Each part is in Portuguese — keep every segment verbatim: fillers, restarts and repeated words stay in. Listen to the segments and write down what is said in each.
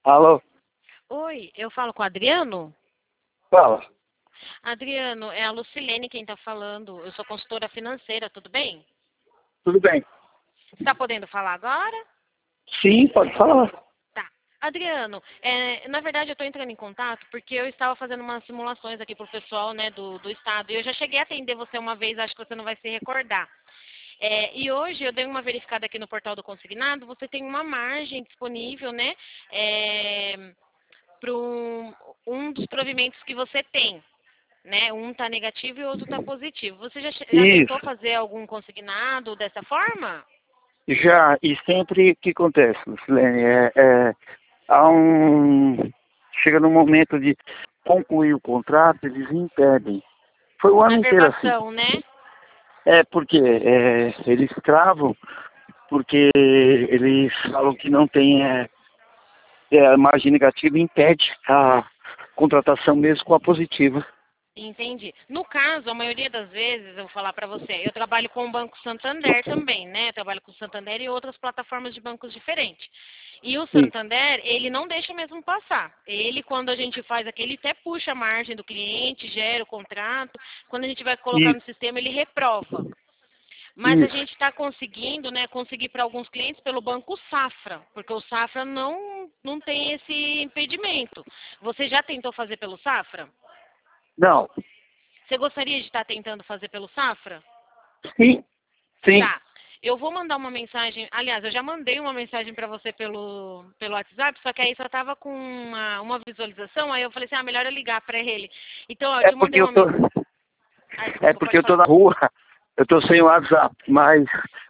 Alô? Oi, eu falo com o Adriano? Fala. Adriano, é a Lucilene quem está falando. Eu sou consultora financeira, tudo bem? Tudo bem? Está podendo falar agora? Sim, pode falar. Tá. Adriano, é, na verdade eu estou entrando em contato porque eu estava fazendo umas simulações aqui para o pessoal, né, do, do estado. E eu já cheguei a atender você uma vez, acho que você não vai se recordar. É, e hoje eu dei uma verificada aqui no portal do Consignado, você tem uma margem disponível, né, é, para um, um dos provimentos que você tem. Né? Um está negativo e o outro está positivo. Você já, já tentou Isso. fazer algum consignado dessa forma? Já, e sempre o que acontece, Lucilene, é, é, há um... Chega no momento de concluir o contrato, eles impedem. Foi o Na ano inteiro assim. verbação, né? É porque é, eles travam, porque eles falam que não tem é, é, a margem negativa impede a contratação mesmo com a positiva. Entendi. No caso, a maioria das vezes, eu vou falar para você, eu trabalho com o Banco Santander também, né? Eu trabalho com o Santander e outras plataformas de bancos diferentes. E o Sim. Santander, ele não deixa mesmo passar. Ele, quando a gente faz aquele, até puxa a margem do cliente, gera o contrato. Quando a gente vai colocar no Isso, sistema, ele reprova. Mas a isso. gente está conseguindo, né, conseguir para alguns clientes pelo Banco Safra, porque o Safra não, não tem esse impedimento. Você já tentou fazer pelo Safra? Não. Você gostaria de estar tentando fazer pelo Safra? Sim, sim. Tá. Eu vou mandar uma mensagem. Aliás, eu já mandei uma mensagem para você pelo, pelo WhatsApp, só que aí só tava com uma, uma visualização, aí eu falei assim, ah, melhor eu ligar para ele. Então, ó, eu É te mandei porque eu uma tô, mensagem. Ah, é desculpa, porque pode eu tô falar. na rua, eu tô sem o WhatsApp, mas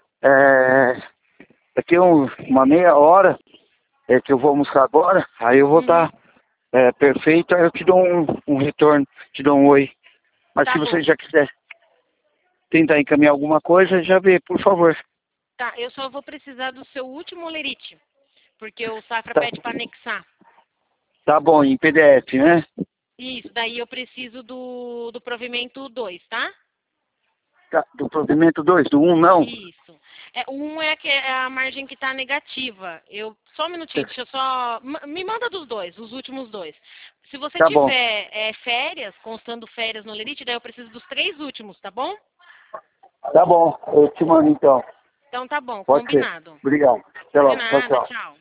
é, daqui um, uma meia hora é que eu vou almoçar agora, aí eu vou Uhum. estar é, perfeito, aí eu te dou um, um retorno, te dou um oi. Mas Tá se você bom. já quiser tentar encaminhar alguma coisa, já vê, por favor. Tá, eu só vou precisar do seu último lerite, porque o Safra Tá, pede para anexar. tá bom, em P D F, né? Isso, daí eu preciso do, do provimento dois, tá? Tá, do provimento dois, do um não. Isso. É, o um é, que é a margem que está negativa. Eu, só um minutinho, deixa eu só. ma- Me manda dos dois, os últimos dois. Se você Tá bom, tiver é, férias, constando férias no lerite, daí eu preciso dos três últimos, tá bom? tá bom, eu te mando então. Então tá bom, Pode ser. combinado. Obrigado. Até De logo. Tchau, nada, tchau. tchau.